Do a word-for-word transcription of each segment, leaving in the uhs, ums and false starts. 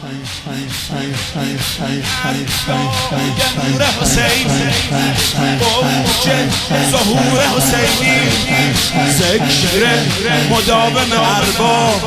نور حسینی اوج ظهور حسینی ذکر مداوم ارباب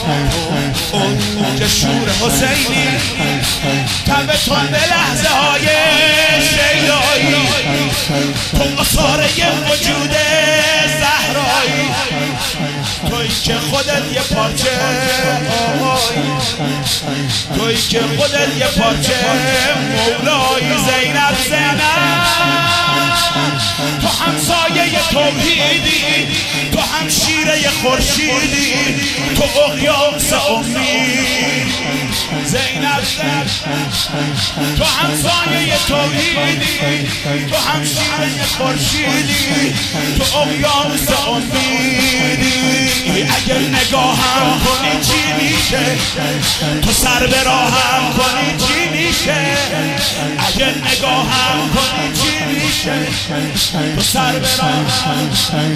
اوج شور حسینی تب تند لحظه های شیدایی تو آثاره وجود زهرایی تویی که خودت یه پارچه آقایی تویی که خودت یه پارچه مولایی زینب زینب تو همسایه توحیدی تو همشیره خورشیدی تو اقیانوس امید زینب تو همسایه توحیدی تو همشیره خورشیدی تو اقیانوس امیدی اگر نگاهم کنی چی میشه تو سر به راهم کنی چی میشه اگر نگاهم کنی چی میشه تو سر به راهم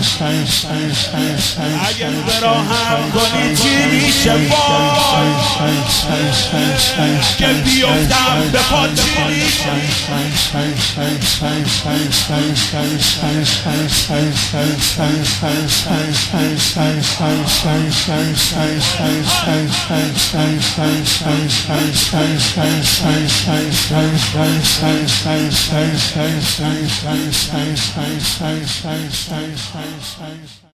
اگر به راهم کنی چی میشه وای اگر بیفتم به پا چی میشه